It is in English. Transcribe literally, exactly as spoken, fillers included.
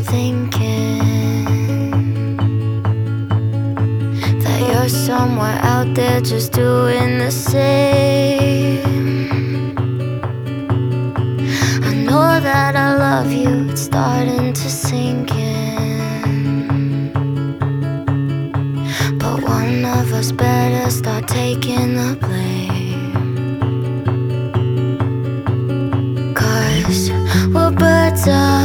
thinking that you're somewhere out there just doing the same. I know that I love you, it's starting to sink in, but one of us better start taking the blame. 'Cause we're birds of